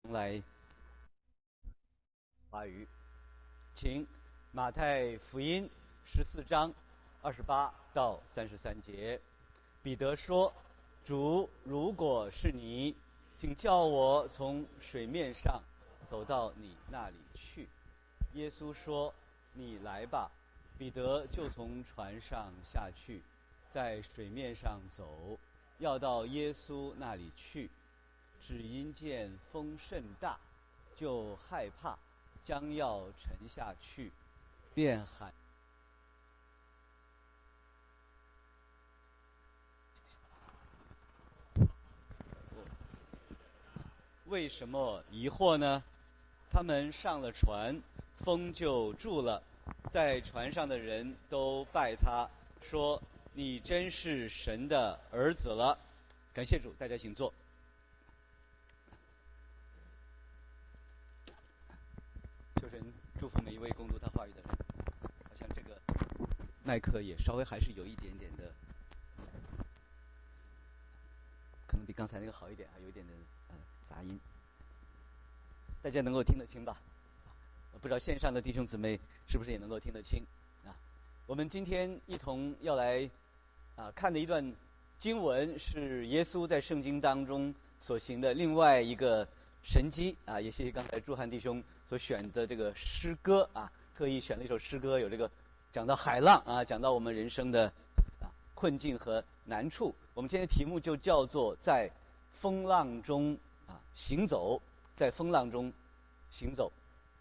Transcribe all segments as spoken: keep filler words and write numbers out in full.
来华语，请马太福音十四章二十八到三十三节。彼得说：“主，如果是你，请叫我从水面上走到你那里去。”耶稣说：“你来吧。”彼得就从船上下去，在水面上走，要到耶稣那里去。只因见风甚大，就害怕，将要沉下去，便喊。为什么疑惑呢？他们上了船，风就住了，在船上的人都拜他，说：“你真是神的儿子了。”感谢主，大家请坐。求神祝福每一位攻读他话语的人。好像这个麦克也稍微还是有一点点的，可能比刚才那个好一点，还有一点的呃杂音。大家能够听得清吧？不知道线上的弟兄姊妹是不是也能够听得清啊？我们今天一同要来啊看的一段经文，是耶稣在圣经当中所行的另外一个神迹啊。也谢谢刚才朱汉弟兄所选的这个诗歌啊，特意选了一首诗歌，有这个讲到海浪啊，讲到我们人生的啊困境和难处。我们今天的题目就叫做在风浪中啊行走，在风浪中行走。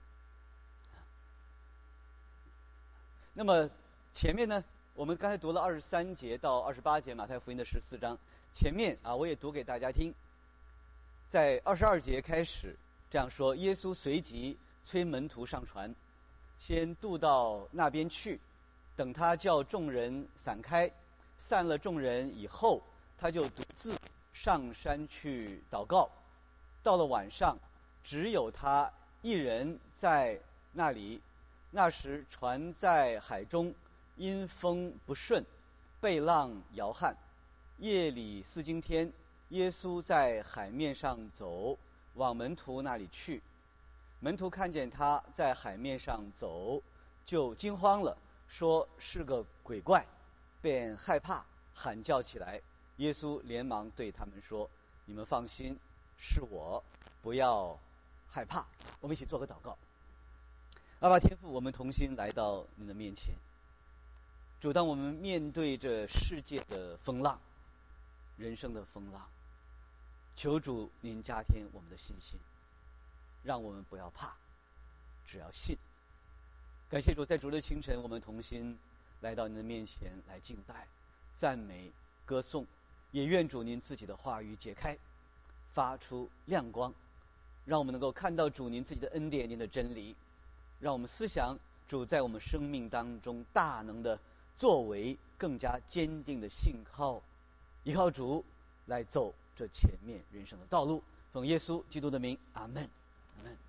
那么前面呢，我们刚才读了二十三节到二十八节马太福音的十四章，前面啊我也读给大家听。在二十二节开始这样说：耶稣随即催门徒上船，先渡到那边去，等他叫众人散开，散了众人以后，他就独自上山去祷告。到了晚上，只有他一人在那里。那时船在海中，因风不顺，被浪摇撼。夜里四更天，耶稣在海面上走，往门徒那里去。门徒看见他在海面上走，就惊慌了，说是个鬼怪，便害怕，喊叫起来。耶稣连忙对他们说：“你们放心，是我，不要害怕。”我们一起做个祷告。阿爸天父，我们同心来到你的面前。主，当我们面对着世界的风浪，人生的风浪，求主您加添我们的信心，让我们不要怕，只要信。感谢主，在主的清晨，我们同心来到您的面前来敬拜、赞美、歌颂，也愿主您自己的话语解开，发出亮光，让我们能够看到主您自己的恩典、您的真理。让我们思想主在我们生命当中大能的作为，更加坚定的信靠，依靠主来走这前面人生的道路。奉耶稣基督的名，阿门，阿门。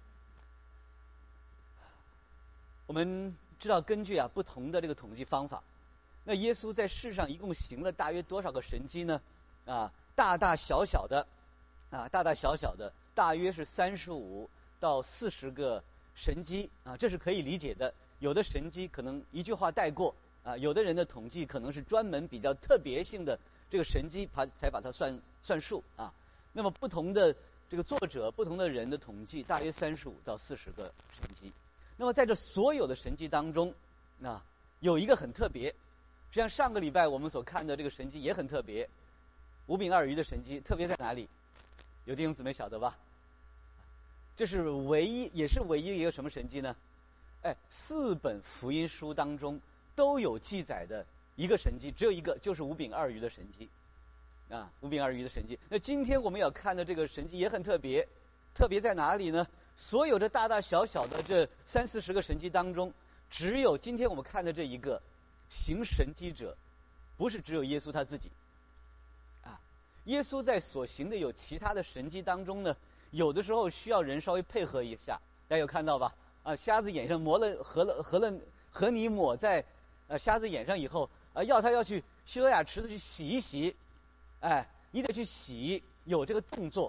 我们知道，根据啊不同的这个统计方法，那耶稣在世上一共行了大约多少个神迹呢？啊，大大小小的，啊，大大小小的，大约是三十五到四十个。神迹啊，这是可以理解的。有的神迹可能一句话带过啊，有的人的统计可能是专门比较特别性的这个神迹，把才把它算算数啊。那么不同的这个作者、不同的人的统计，大约三十五到四十个神迹。那么在这所有的神迹当中，啊，有一个很特别。实际上上个礼拜我们所看的这个神迹也很特别，五饼二鱼的神迹特别在哪里？有弟兄姊妹晓得吧？这是唯一，也是唯一一个什么神迹呢？哎，四本福音书当中都有记载的一个神迹，只有一个，就是五饼二鱼的神迹啊，五饼二鱼的神迹。那今天我们要看的这个神迹也很特别，特别在哪里呢？所有这大大小小的这三四十个神迹当中，只有今天我们看的这一个行神迹者，不是只有耶稣他自己啊。耶稣在所行的有其他的神迹当中呢，有的时候需要人稍微配合一下，大家有看到吧？啊，瞎子眼上抹了和了和了和泥抹在呃瞎子眼上以后，啊，要他要去希罗亚池子去洗一洗，哎，你得去洗，有这个动作。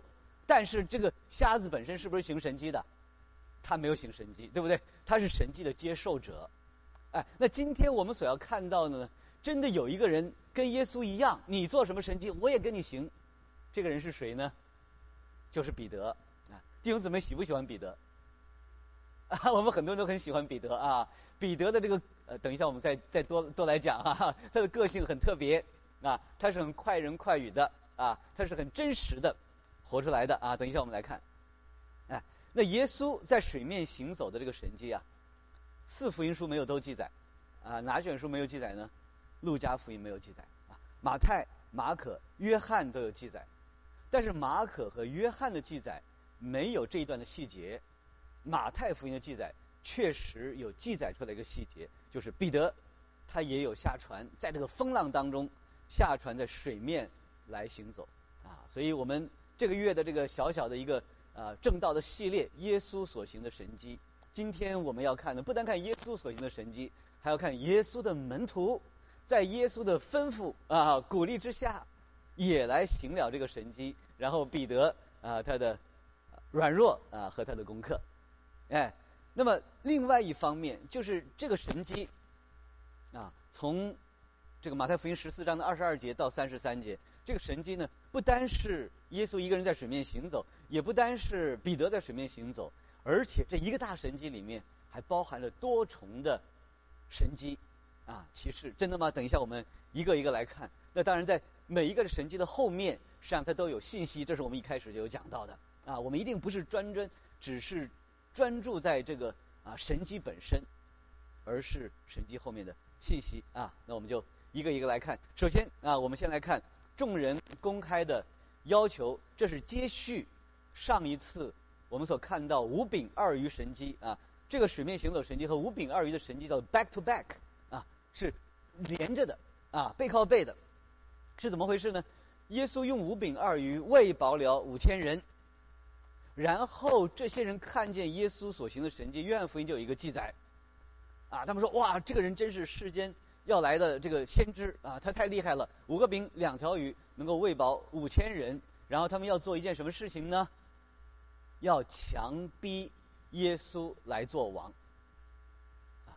但是这个瞎子本身是不是行神迹的？他没有行神迹，对不对？他是神迹的接受者。哎，那今天我们所要看到的呢，真的有一个人跟耶稣一样，你做什么神迹，我也跟你行。这个人是谁呢？就是彼得啊。弟兄姊妹喜不喜欢彼得？啊，我们很多人都很喜欢彼得啊。彼得的这个呃，等一下我们再再多多来讲啊。他的个性很特别啊，他是很快人快语的啊，他是很真实的活出来的啊。等一下我们来看，哎，那耶稣在水面行走的这个神迹啊，四福音书没有都记载啊，哪卷书没有记载呢？路加福音没有记载啊，马太、马可、约翰都有记载，但是马可和约翰的记载没有这一段的细节。马太福音的记载确实有记载出来一个细节，就是彼得他也有下船，在这个风浪当中下船在水面来行走啊。所以我们这个月的这个小小的一个啊正道的系列，耶稣所行的神迹，今天我们要看的不单看耶稣所行的神迹，还要看耶稣的门徒在耶稣的吩咐啊鼓励之下也来行了这个神迹，然后彼得啊他的软弱啊和他的功课。哎，那么另外一方面就是这个神迹啊，从这个马太福音十四章的二十二节到三十三节，这个神迹呢，不单是耶稣一个人在水面行走，也不单是彼得在水面行走，而且这一个大神迹里面还包含了多重的神迹啊奇事。真的吗？等一下我们一个一个来看。那当然在每一个神迹的后面，实际上它都有信息，这是我们一开始就有讲到的啊。我们一定不是专专只是专注在这个啊神迹本身，而是神迹后面的信息啊。那我们就一个一个来看。首先啊，我们先来看众人公开的要求，这是接续上一次我们所看到五饼二鱼神迹啊。这个水面行走神迹和五饼二鱼的神迹叫 back to back 啊，是连着的啊，背靠背的。是怎么回事呢？耶稣用五饼二鱼喂饱了五千人，然后这些人看见耶稣所行的神迹，约翰福音就有一个记载啊，他们说哇，这个人真是世间要来的这个先知啊，他太厉害了，五个饼两条鱼能够喂饱五千人。然后他们要做一件什么事情呢？要强逼耶稣来做王啊。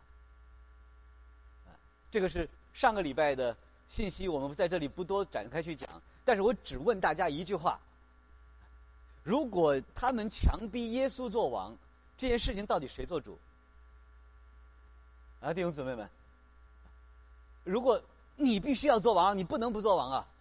这个是上个礼拜的信息，我们在这里不多展开去讲，但是我只问大家一句话：如果他们强逼耶稣做王，这件事情到底谁做主？啊，弟兄姊妹们，如果你必须要做王，你不能不做王啊！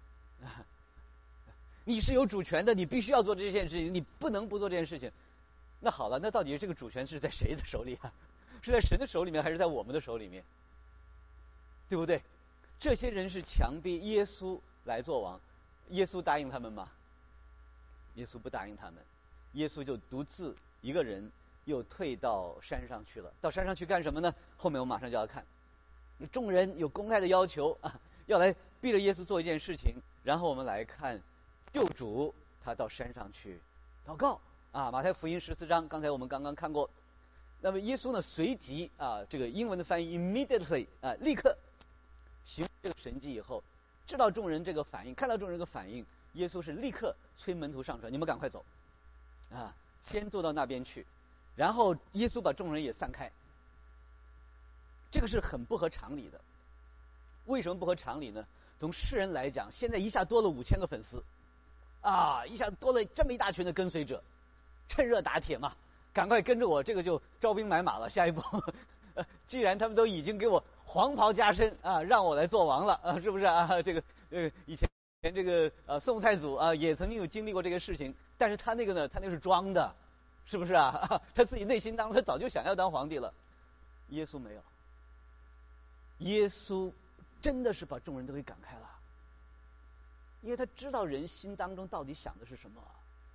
你是有主权的，你必须要做这件事情，你不能不做这件事情。那好了，那到底这个主权是在谁的手里啊？是在神的手里面，还是在我们的手里面？对不对？这些人是强逼耶稣来做王，耶稣答应他们吗？耶稣不答应他们，耶稣就独自一个人又退到山上去了。到山上去干什么呢？后面我马上就要看。众人有公开的要求啊，要来逼着耶稣做一件事情。然后我们来看救主他到山上去祷告啊。马太福音十四章，刚才我们刚刚看过。那么耶稣呢，随即啊，这个英文的翻译 immediately 啊，立刻行这个神迹以后，知道众人这个反应，看到众人这个反应，耶稣是立刻催门徒上船，你们赶快走啊，先坐到那边去。然后耶稣把众人也散开。这个是很不合常理的。为什么不合常理呢？从世人来讲，现在一下多了五千个粉丝啊，一下多了这么一大群的跟随者，趁热打铁嘛，赶快跟着我，这个就招兵买马了。下一步呃，既然他们都已经给我黄袍加身啊，让我来做王了啊，是不是啊？这个呃，以前前这个呃宋太祖啊，也曾经有经历过这个事情，但是他那个呢，他那是装的，是不是啊？他自己内心当中他早就想要当皇帝了。耶稣没有，耶稣真的是把众人都给赶开了，因为他知道人心当中到底想的是什么。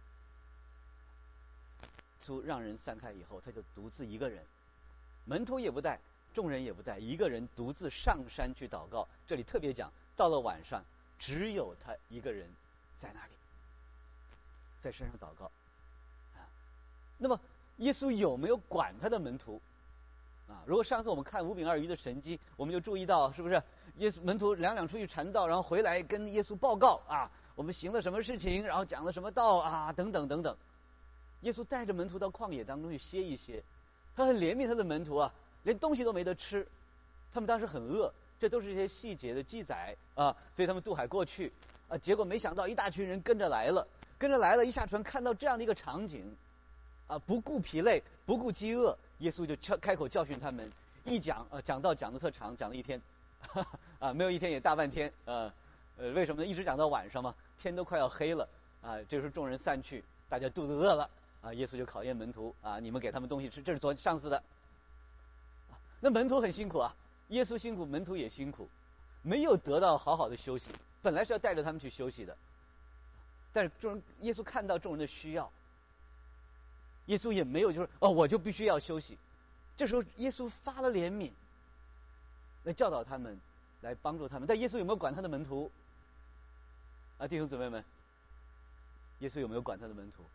出让人散开以后，他就独自一个人，门徒也不带，众人也不带，一个人独自上山去祷告。这里特别讲，到了晚上，只有他一个人在那里，在山上祷告。啊，那么耶稣有没有管他的门徒？ 啊，如果上次我们看五饼二鱼的神迹，我们就注意到，是不是耶稣门徒两两出去传道，然后回来跟耶稣报告啊，我们行了什么事情，然后讲了什么道啊，等等等等。耶稣带着门徒到旷野当中去歇一歇，他很怜悯他的门徒啊，连东西都没得吃，他们当时很饿，这都是一些细节的记载啊，所以他们渡海过去啊，结果没想到一大群人跟着来了，跟着来了，一下船看到这样的一个场景，啊，不顾疲累，不顾饥饿，耶稣就开口教训他们，一讲呃讲道讲得特长，讲了一天，啊，没有一天也大半天，呃呃，为什么呢？一直讲到晚上嘛，天都快要黑了，啊，这时候众人散去，大家肚子饿了，啊，耶稣就考验门徒，啊，你们给他们东西吃，这是昨上次的，啊，那门徒很辛苦啊，耶稣辛苦，门徒也辛苦，没有得到好好的休息，本来是要带着他们去休息的，但是众人耶稣看到众人的需要。耶稣也没有就是哦，我就必须要休息。这时候耶稣发了怜悯，来教导他们，来帮助他们。但耶稣有没有管他的门徒？啊，弟兄姊妹们，耶稣有没有管他的门徒？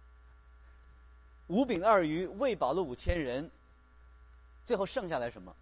五饼二鱼喂饱了五千人，最后剩下来什么？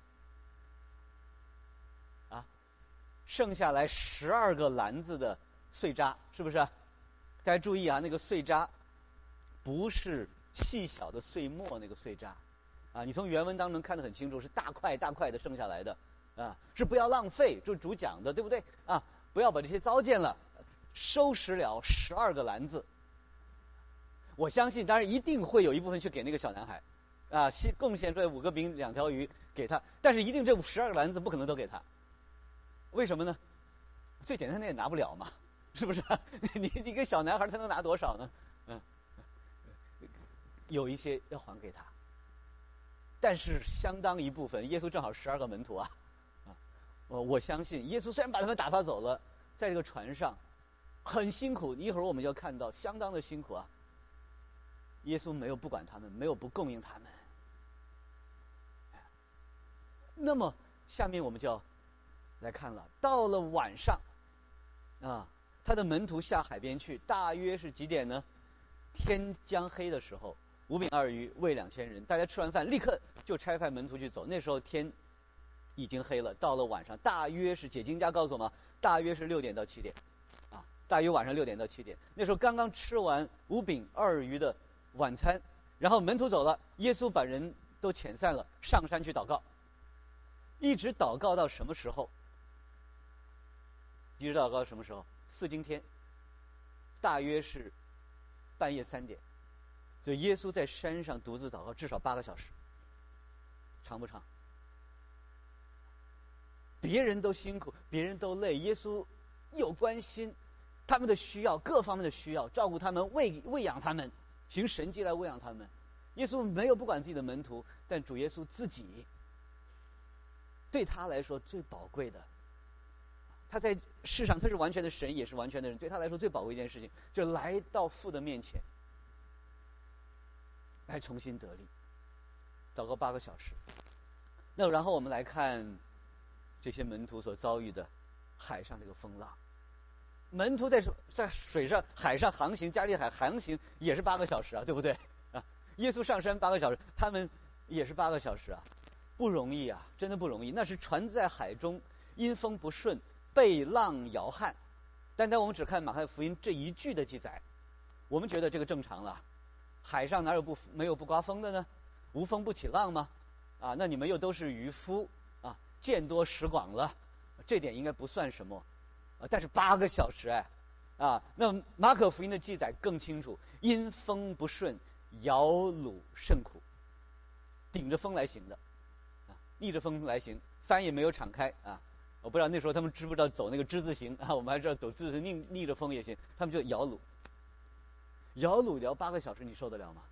啊，剩下来十二个篮子的碎渣，是不是？大家注意啊，那个碎渣不是细小的碎末那个碎渣，啊，你从原文当中看得很清楚，是大块大块的剩下来的，啊，是不要浪费，就是主讲的，对不对？啊，不要把这些糟践了，收拾了十二个篮子。我相信，当然一定会有一部分去给那个小男孩，啊，贡献这五个饼两条鱼给他，但是一定这十二个篮子不可能都给他，为什么呢？最简单的也拿不了嘛，是不是？你你个小男孩他能拿多少呢？嗯。有一些要还给他，但是相当一部分，耶稣正好十二个门徒啊，啊，我我相信耶稣虽然把他们打发走了，在这个船上很辛苦，一会儿我们就要看到相当的辛苦啊。耶稣没有不管他们，没有不供应他们。那么下面我们就要来看了，到了晚上啊，他的门徒下海边去，大约是几点呢？天将黑的时候。五饼二鱼喂两千人，大家吃完饭立刻就差派门徒去走。那时候天已经黑了，到了晚上，大约是解经家告诉我们，大约是六点到七点，啊，大约晚上六点到七点。那时候刚刚吃完五饼二鱼的晚餐，然后门徒走了，耶稣把人都遣散了，上山去祷告，一直祷告到什么时候？一直祷告到什么时候？四更天，大约是半夜三点。所以耶稣在山上独自祷告至少八个小时，长不长？别人都辛苦，别人都累，耶稣有关心他们的需要，各方面的需要，照顾他们，喂喂养他们，行神迹来喂养他们。耶稣没有不管自己的门徒，但主耶稣自己对他来说最宝贵的，他在世上他是完全的神，也是完全的人，对他来说最宝贵一件事情，就来到父的面前。来重新得力，祷告八个小时。那然后我们来看这些门徒所遭遇的海上这个风浪。门徒在在水上、海上航行，加利海航行也是八个小时啊，对不对啊？耶稣上山八个小时，他们也是八个小时啊，不容易啊，真的不容易。那是船在海中，因风不顺，被浪摇撼。单单我们只看马太福音这一句的记载，我们觉得这个正常了。海上哪有不没有不刮风的呢？无风不起浪吗？啊，那你们又都是渔夫啊，见多识广了，这点应该不算什么啊。但是八个小时哎，啊，那马可福音的记载更清楚，因风不顺，摇橹甚苦，顶着风来行的，啊，逆着风来行，帆也没有敞开啊。我不知道那时候他们知不知道走那个之字形啊？我们还知道走之字形逆逆着风也行，他们就摇橹。摇橹摇八个小时，你受得了吗？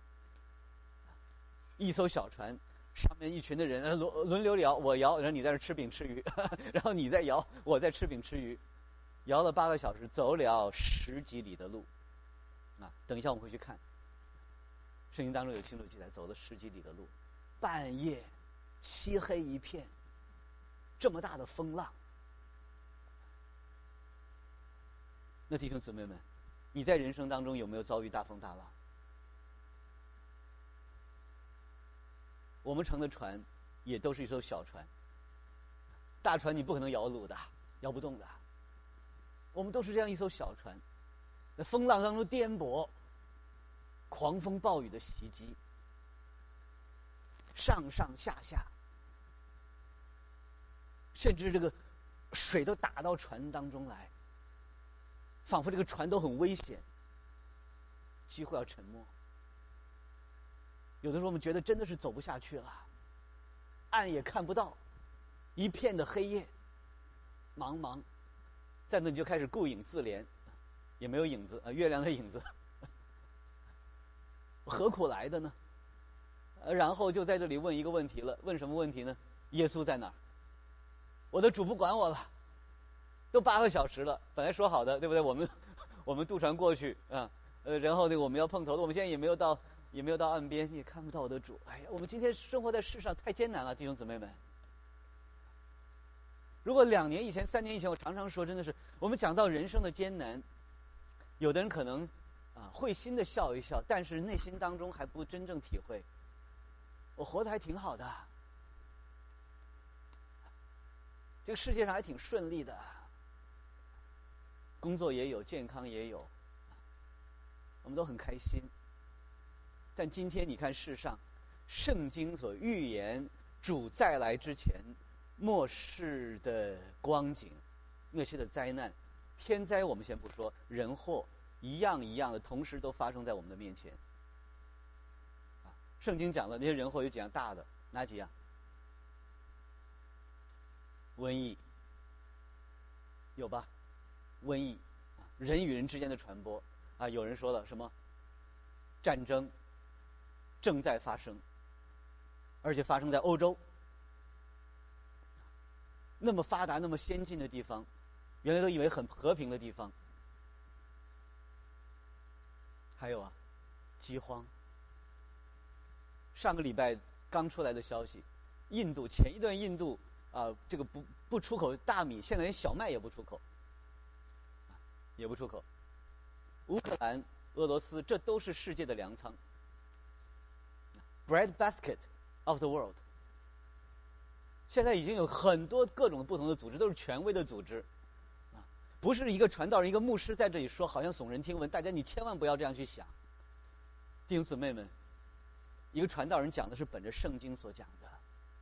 一艘小船，上面一群的人轮轮流摇，我摇，然后你在这吃饼吃鱼，然后你在摇，我在吃饼吃鱼，摇了八个小时，走了十几里的路，啊，等一下我们会去看，圣经当中有清楚记载，走了十几里的路，半夜漆黑一片，这么大的风浪，那弟兄姊妹们，你在人生当中有没有遭遇大风大浪？ 我们乘的船也都是一艘小船，大船你不可能摇橹的，摇不动的。我们都是这样一艘小船，在风浪当中颠簸，狂风暴雨的袭击，上上下下，甚至这个水都打到船当中来，仿佛这个船都很危险，几乎要沉没。有的时候我们觉得真的是走不下去了，岸也看不到，一片的黑夜，茫茫。在那你就开始顾影自怜，也没有影子啊，月亮的影子，何苦来的呢？然后就在这里问一个问题了，问什么问题呢？耶稣在哪儿？我的主不管我了，都八个小时了，本来说好的，对不对？我们我们渡船过去啊，呃，然后那个我们要碰头的，我们现在也没有到，也没有到岸边，也看不到我的主。哎呀，我们今天生活在世上太艰难了，弟兄姊妹们。如果两年以前、三年以前，我常常说，真的是我们讲到人生的艰难，有的人可能啊会心的笑一笑，但是内心当中还不真正体会，我活得还挺好的，这个世界上还挺顺利的，工作也有，健康也有，我们都很开心。但今天你看世上，圣经所预言主再来之前末世的光景，那些的灾难、天灾我们先不说，人祸一样一样的同时都发生在我们的面前。圣经讲了那些人祸有几样大的，哪几样？瘟疫有吧？瘟疫，人与人之间的传播啊，有人说了什么？战争正在发生，而且发生在欧洲。那么发达、那么先进的地方，原来都以为很和平的地方，还有啊，饥荒。上个礼拜刚出来的消息，印度前一段印度啊、呃，这个不不出口大米，现在连小麦也不出口，也不出口。乌克兰、俄罗斯，这都是世界的粮仓 ，bread basket of the world。现在已经有很多各种不同的组织，都是权威的组织，啊，不是一个传道人、一个牧师在这里说，好像耸人听闻。大家你千万不要这样去想，弟兄姊妹们，一个传道人讲的是本着圣经所讲的。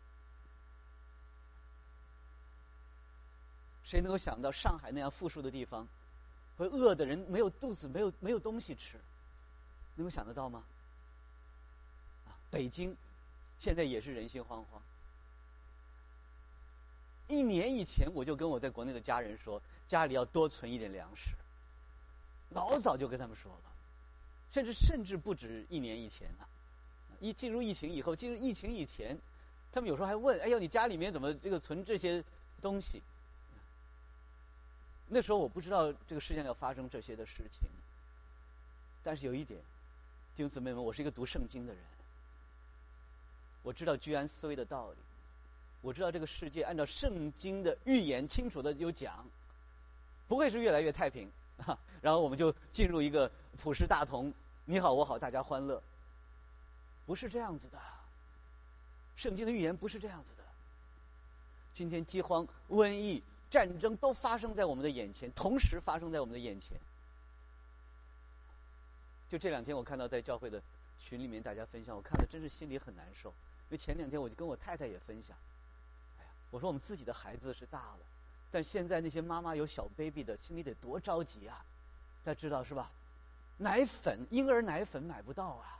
谁能够想到上海那样富庶的地方，会饿的人没有肚子、没有没有东西吃，能够想得到吗？啊，北京现在也是人心惶惶。一年以前我就跟我在国内的家人说，家里要多存一点粮食，老早就跟他们说了，甚至甚至不止一年以前了。一进入疫情以后，进入疫情以前，他们有时候还问：“哎呦，你家里面怎么这个存这些东西？”那时候我不知道这个世界上要发生这些的事情，但是有一点，弟兄姊妹们，我是一个读圣经的人，我知道居安思危的道理。我知道这个世界按照圣经的预言清楚的有讲，不会是越来越太平啊，然后我们就进入一个普世大同，你好我好大家欢乐，不是这样子的。圣经的预言不是这样子的。今天饥荒、瘟疫、战争都发生在我们的眼前，同时发生在我们的眼前。就这两天我看到在教会的群里面大家分享，我看了真是心里很难受。因为前两天我就跟我太太也分享，我说我们自己的孩子是大了，但现在那些妈妈有小 baby 的，心里得多着急啊！大家知道是吧？奶粉，婴儿奶粉买不到啊。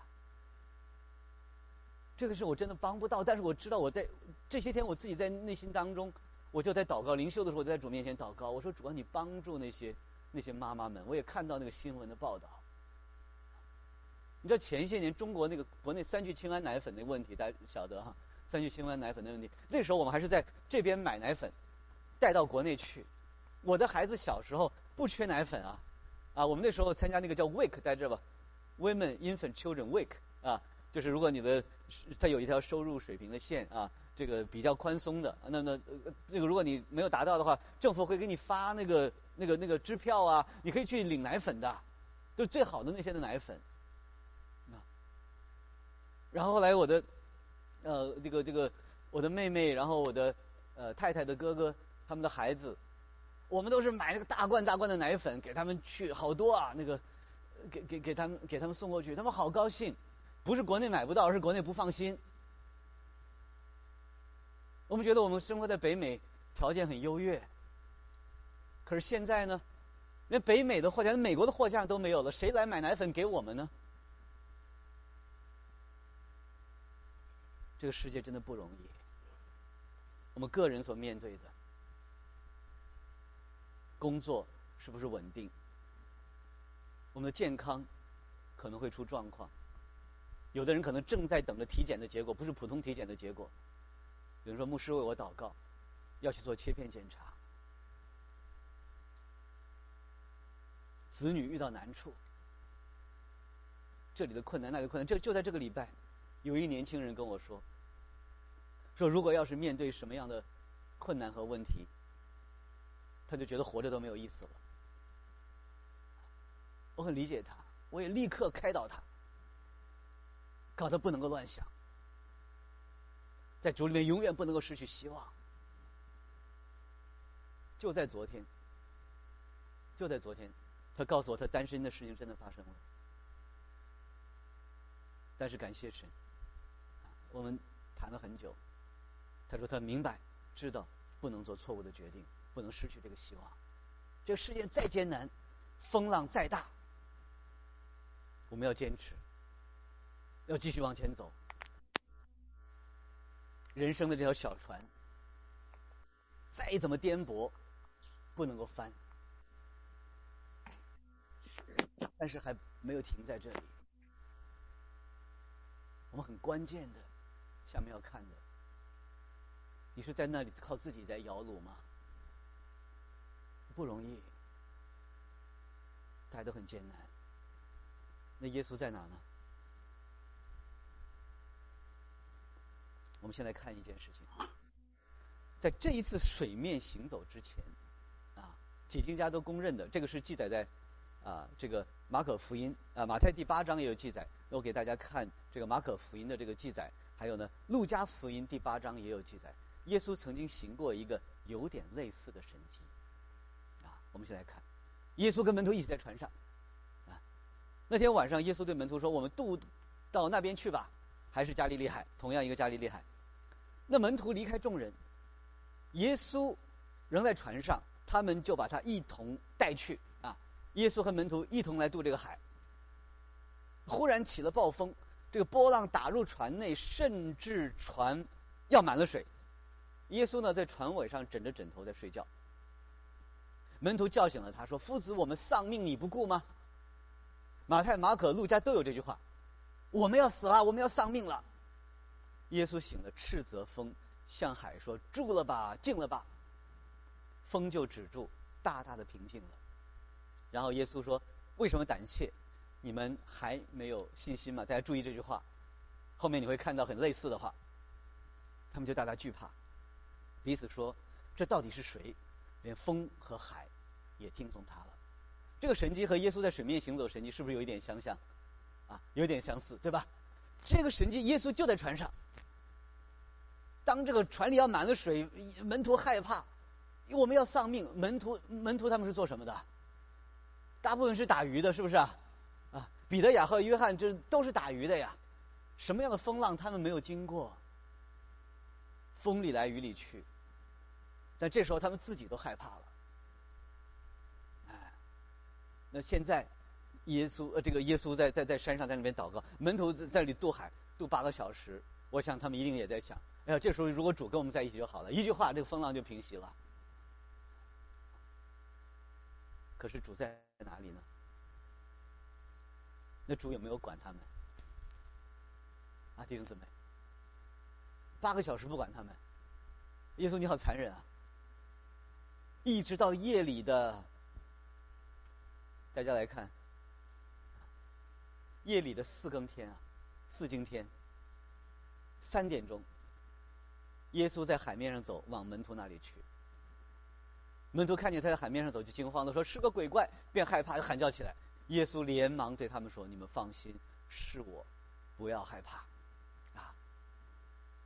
这个是我真的帮不到，但是我知道我在这些天我自己在内心当中，我就在祷告，灵修的时候我就在主面前祷告，我说主啊，你帮助那些那些妈妈们。我也看到那个新闻的报道。你知道前些年中国那个国内三聚氰胺奶粉的问题，大家晓得哈？三聚氰胺奶粉的问题，那时候我们还是在这边买奶粉，带到国内去。我的孩子小时候不缺奶粉啊，啊，我们那时候参加那个叫 W I C 在这吧 ，Women Infant Children Week 啊，就是如果你的它有一条收入水平的线啊，这个比较宽松的，那那这个如果你没有达到的话，政府会给你发那个那个那个支票啊，你可以去领奶粉的，就最好的那些的奶粉。然后后来我的呃，这个这个我的妹妹，然后我的呃太太的哥哥，他们的孩子，我们都是买那个大罐大罐的奶粉给他们去，好多啊，那个给给给他们给他们送过去，他们好高兴，不是国内买不到，而是国内不放心。我们觉得我们生活在北美，条件很优越，可是现在呢，连北美的货架、美国的货架都没有了，谁来买奶粉给我们呢？这个世界真的不容易，我们个人所面对的工作是不是稳定？我们的健康可能会出状况，有的人可能正在等着体检的结果，不是普通体检的结果。有人说牧师为我祷告，要去做切片检查。子女遇到难处，这里的困难那里的困难，就就在这个礼拜，有一年轻人跟我说，说如果要是面对什么样的困难和问题，他就觉得活着都没有意思了。我很理解他，我也立刻开导他，告他不能够乱想，在主里面永远不能够失去希望。就在昨天，就在昨天，他告诉我他单身的事情真的发生了。但是感谢神，我们谈了很久，他说他明白知道不能做错误的决定，不能失去这个希望。这个世界再艰难，风浪再大，我们要坚持，要继续往前走。人生的这条小船再怎么颠簸不能够翻，但是还没有停在这里。我们很关键的下面要看的，你是在那里靠自己在摇橹吗？不容易，大家都很艰难。那耶稣在哪呢？我们先来看一件事情，在这一次水面行走之前啊，解经家都公认的，这个是记载在啊这个马可福音啊马太第八章也有记载，我给大家看这个马可福音的这个记载，还有呢路加福音第八章也有记载，耶稣曾经行过一个有点类似的神迹啊。我们先来看，耶稣跟门徒一起在船上啊，那天晚上耶稣对门徒说：“我们渡到那边去吧。”还是加利利海，同样一个加利利海。那门徒离开众人，耶稣仍在船上，他们就把他一同带去啊。耶稣和门徒一同来渡这个海。忽然起了暴风，这个波浪打入船内，甚至船要满了水。耶稣呢在船尾上枕着枕头在睡觉。门徒叫醒了他说：“夫子，我们丧命你不顾吗？”马太、马可、路加都有这句话。我们要死了，我们要丧命了。耶稣醒了，斥责风，向海说：“住了吧，静了吧。”风就止住，大大的平静了。然后耶稣说：“为什么胆怯？你们还没有信心吗？”大家注意这句话，后面你会看到很类似的话。他们就大大惧怕，彼此说：“这到底是谁？连风和海也听从他了。”这个神迹和耶稣在水面行走神迹是不是有一点相像？啊，有点相似，对吧？这个神迹，耶稣就在船上。当这个船里要满了水，门徒害怕，我们要丧命。门徒门徒他们是做什么的？大部分是打鱼的，是不是啊？啊，彼得、雅各、约翰这都是打鱼的呀。什么样的风浪他们没有经过？风里来雨里去，但这时候他们自己都害怕了。哎，那现在。耶稣呃，这个耶稣在在在山上在那边祷告，门徒在在里渡海渡八个小时，我想他们一定也在想，哎呀，这时候如果主跟我们在一起就好了，一句话这个风浪就平息了。可是主在哪里呢？那主有没有管他们？啊，弟兄姊妹，八个小时不管他们，耶稣你好残忍啊！一直到夜里的，大家来看。夜里的四更天啊，四更天，三点钟，耶稣在海面上走，往门徒那里去。门徒看见他在海面上走，就惊慌的说：“是个鬼怪！”便害怕，就喊叫起来。耶稣连忙对他们说：“你们放心，是我，不要害怕。”啊，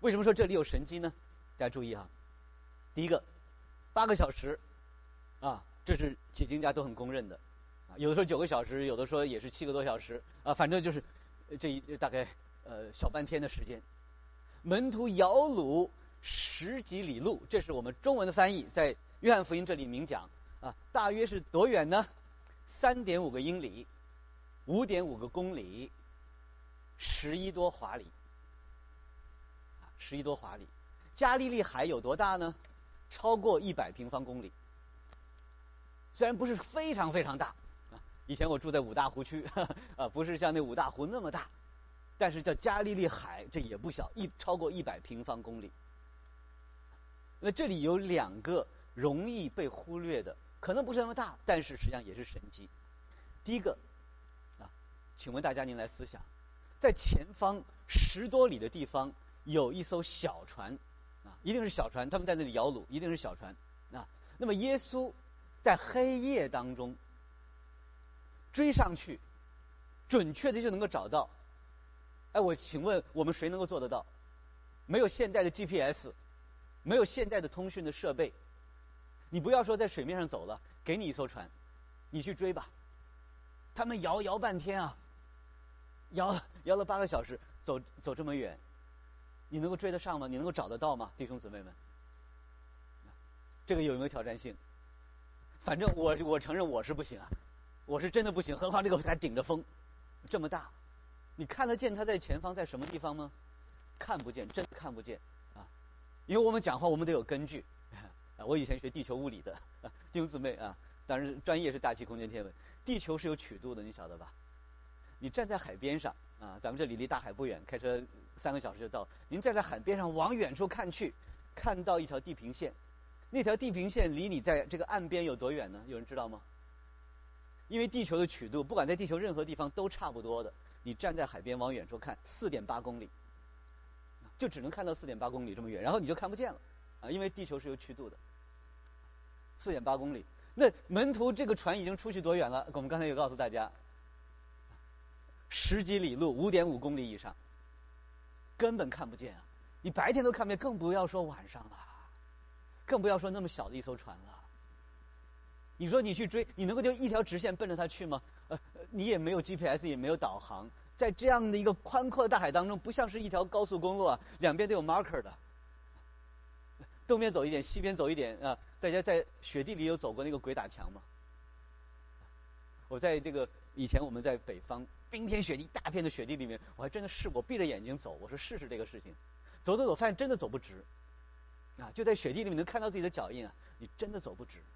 为什么说这里有神迹呢？大家注意哈，第一个，八个小时，啊，这是解经家都很公认的，啊，有的说九个小时，有的说也是七个多小时，啊，反正就是这一大概呃小半天的时间。门徒摇橹十几里路，这是我们中文的翻译，在约翰福音这里明讲啊，大约是多远呢？三点五个英里，五点五个公里，十一多华里，啊，十一多华里。加利利海有多大呢？超过一百平方公里。虽然不是非常非常大，啊，以前我住在五大湖区，啊，不是像那五大湖那么大。但是叫加利利海，这也不小，一超过一百平方公里。那这里有两个容易被忽略的，可能不是那么大，但是实际上也是神迹。第一个啊，请问大家您来思想，在前方十多里的地方有一艘小船啊，一定是小船，他们在那里摇橹，一定是小船啊。那么耶稣在黑夜当中追上去，准确的就能够找到。哎，我请问我们谁能够做得到？没有现代的 G P S， 没有现代的通讯的设备，你不要说在水面上走了，给你一艘船，你去追吧。他们摇摇半天啊，摇摇了八个小时，走走这么远，你能够追得上吗？你能够找得到吗？弟兄姊妹们，这个有没有挑战性？反正我我承认我是不行啊，我是真的不行，何况这个还顶着风，这么大。你看得见他在前方在什么地方吗？看不见，真看不见啊！因为我们讲话我们得有根据啊。我以前学地球物理的，啊、弟兄姊妹啊，当然专业是大气空间天文。地球是有曲度的，你晓得吧？你站在海边上啊，咱们这里离大海不远，开车三个小时就到。您站在海边上往远处看去，看到一条地平线，那条地平线离你在这个岸边有多远呢？有人知道吗？因为地球的曲度，不管在地球任何地方都差不多的。你站在海边往远处看，四点八公里，就只能看到四点八公里这么远，然后你就看不见了啊，因为地球是有曲度的。四点八公里，那门徒这个船已经出去多远了？我们刚才也告诉大家，十几里路，五点五公里以上，根本看不见啊！你白天都看不见，更不要说晚上了，更不要说那么小的一艘船了。你说你去追，你能够就一条直线奔着它去吗？呃，你也没有 G P S， 也没有导航，在这样的一个宽阔的大海当中，不像是一条高速公路啊，两边都有 marker 的，东边走一点，西边走一点啊。大家在雪地里有走过那个鬼打墙吗？我在这个以前我们在北方冰天雪地大片的雪地里面，我还真的试过闭着眼睛走，我说试试这个事情，走走走，发现真的走不直啊！就在雪地里面能看到自己的脚印啊，你真的走不直。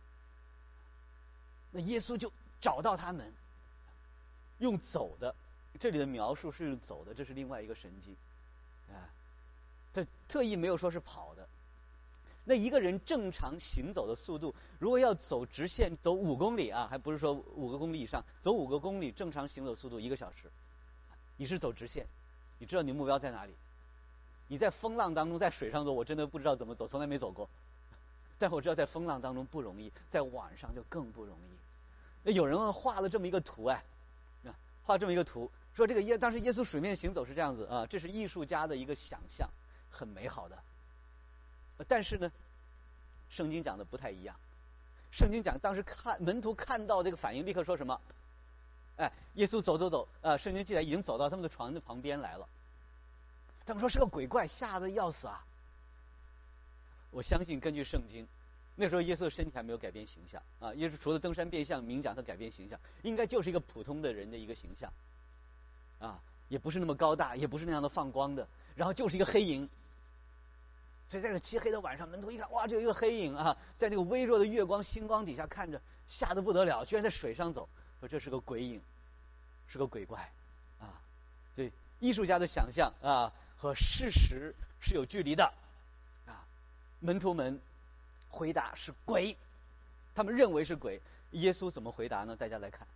那耶稣就找到他们，用走的，这里的描述是用走的，这是另外一个神迹，啊，他特意没有说是跑的。那一个人正常行走的速度，如果要走直线走五公里啊，还不是说五个公里以上，走五个公里正常行走速度一个小时，你是走直线，你知道你目标在哪里？你在风浪当中在水上走，我真的不知道怎么走，从来没走过。但我知道在风浪当中不容易，在晚上就更不容易。那有人画了这么一个图哎，啊，画这么一个图，说这个耶当时耶稣水面行走是这样子啊，这是艺术家的一个想象，很美好的。但是呢，圣经讲的不太一样。圣经讲当时看门徒看到这个反应，立刻说什么？哎，耶稣走走走啊，圣经记载已经走到他们的床的旁边来了。他们说是个鬼怪，吓得要死啊！我相信根据圣经。那时候耶稣的身体还没有改变形象啊，耶稣除了登山变相明讲他改变形象，应该就是一个普通的人的一个形象，啊，也不是那么高大，也不是那样的放光的，然后就是一个黑影。所以在这漆黑的晚上，门徒一看，哇，这有一个黑影啊，在那个微弱的月光星光底下看着，吓得不得了，居然在水上走，说这是个鬼影，是个鬼怪，啊，所以艺术家的想象啊和事实是有距离的，啊，门徒们回答是鬼，他们认为是鬼。耶稣怎么回答呢？大家来看，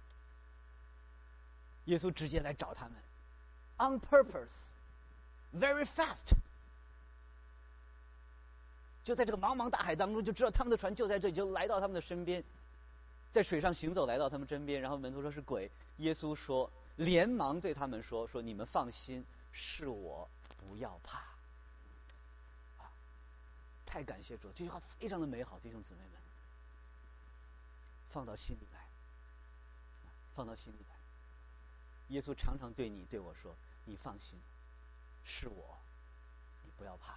耶稣直接来找他们 ，on purpose, very fast， 就在这个茫茫大海当中，就知道他们的船就在这里，就来到他们的身边，在水上行走来到他们身边。然后门徒说是鬼，耶稣说，连忙对他们说：“说你们放心，是我，不要怕。” 太感谢主，这句话非常的美好，弟兄姊妹们，放到心里来，放到心里来。耶稣常常对你对我说：“你放心，是我，你不要怕。”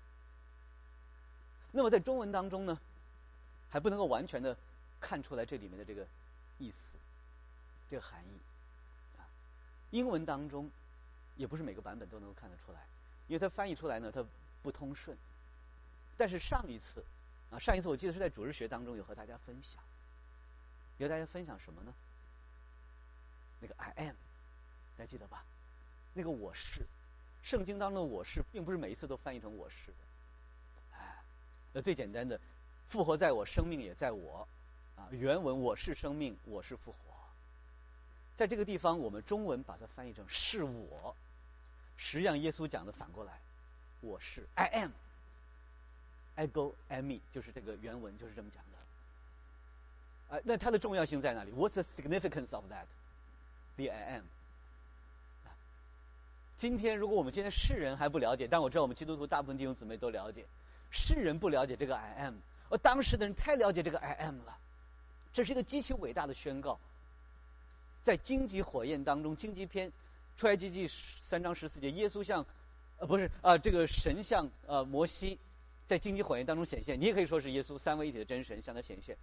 那么在中文当中呢，还不能够完全的看出来这里面的这个意思，这个含义。啊，英文当中也不是每个版本都能够看得出来，因为它翻译出来呢，它不通顺。但是上一次啊，上一次我记得是在主日学当中有和大家分享，有大家分享什么呢？那个 I am， 大家记得吧？那个我是，圣经当中的我是，并不是每一次都翻译成我是的。哎，那最简单的，复活在我，生命也在我。啊，原文我是生命，我是复活。在这个地方，我们中文把它翻译成是我，实际上耶稣讲的反过来，我是 I am。ego eimi 就是这个原文就是这么讲的。啊，那它的重要性在哪里 ？What's the significance of that? The I am。今天如果我们现在世人还不了解，但我知道我们基督徒大部分弟兄姊妹都了解，世人不了解这个 I am， 而当时的人太了解这个 I am 了。这是一个极其伟大的宣告。在荆棘火焰当中，荆棘篇出埃及记三章十四节，耶稣向呃不是啊、呃、这个神向呃摩西在荆棘火焰当中显现，你也可以说是耶稣三位一体的真神向他显现。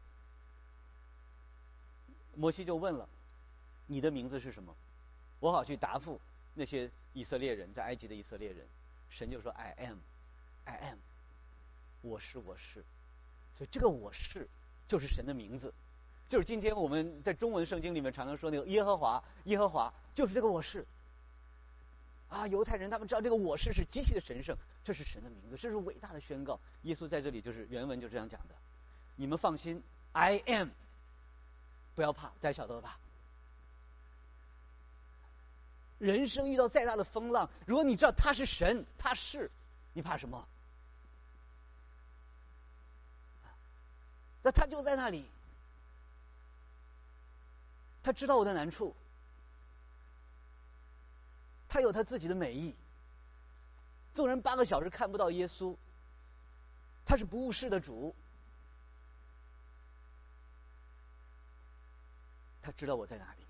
摩西就问了：“你的名字是什么？我好去答复那些以色列人，在埃及的以色列人。”神就说 ：“I am, I am， 我是我是。”所以这个我是就是神的名字，就是今天我们在中文圣经里面常常说那个耶和华，耶和华就是这个我是。啊，犹太人他们知道这个我是是极其的神圣，这是神的名字，这是伟大的宣告。耶稣在这里就是原文就这样讲的：你们放心 ，I am， 不要怕，大家晓得了吧？人生遇到再大的风浪，如果你知道他是神，他是，你怕什么？那他就在那里，他知道我的难处，他有他自己的美意。纵然八个小时看不到耶稣，他是不误事的主，他知道我在哪里，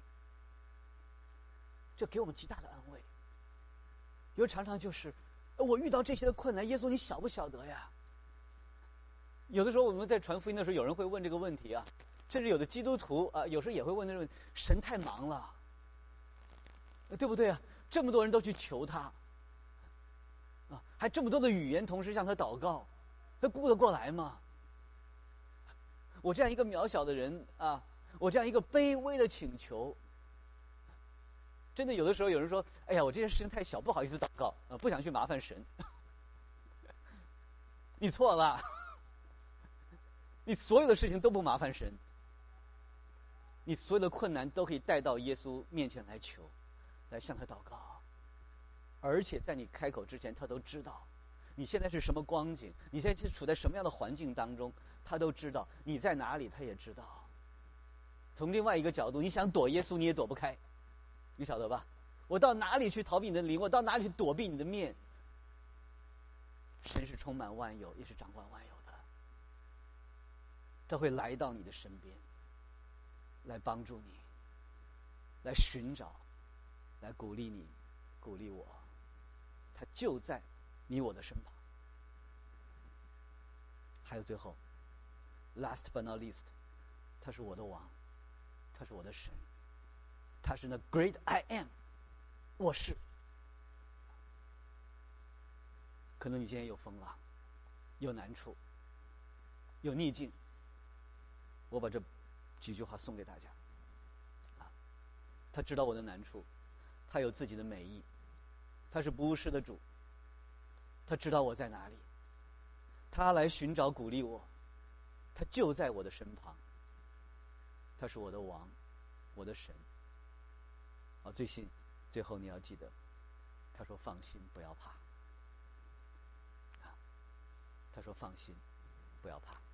这给我们极大的安慰。有常常就是我遇到这些的困难，耶稣你晓不晓得呀？有的时候我们在传福音的时候，有人会问这个问题啊，甚至有的基督徒啊，有时候也会问这个问题：神太忙了，对不对啊？这么多人都去求他。啊，还这么多的语言同时向他祷告，他顾得过来吗？我这样一个渺小的人啊，我这样一个卑微的请求，真的有的时候有人说：“哎呀，我这件事情太小，不好意思祷告啊，不想去麻烦神。”你错了，你所有的事情都不麻烦神，你所有的困难都可以带到耶稣面前来求，来向他祷告。而且在你开口之前，他都知道你现在是什么光景，你现在是处在什么样的环境当中，他都知道你在哪里，他也知道。从另外一个角度，你想躲耶稣，你也躲不开，你晓得吧？我到哪里去逃避你的灵？我到哪里去躲避你的面？神是充满万有，也是掌管万有的，他会来到你的身边，来帮助你，来寻找，来鼓励你，鼓励我。他就在你我的身旁。还有最后 ，last but not least， 他是我的王，他是我的神，他是那 great I am， 我是。可能你今天有风浪，有难处，有逆境，我把这几句话送给大家。啊，他知道我的难处，他有自己的美意。他是不误事的主，他知道我在哪里，他来寻找鼓励我，他就在我的身旁，他是我的王，我的神。啊，最信最后你要记得，他说放心，不要怕。啊，他说放心，不要怕。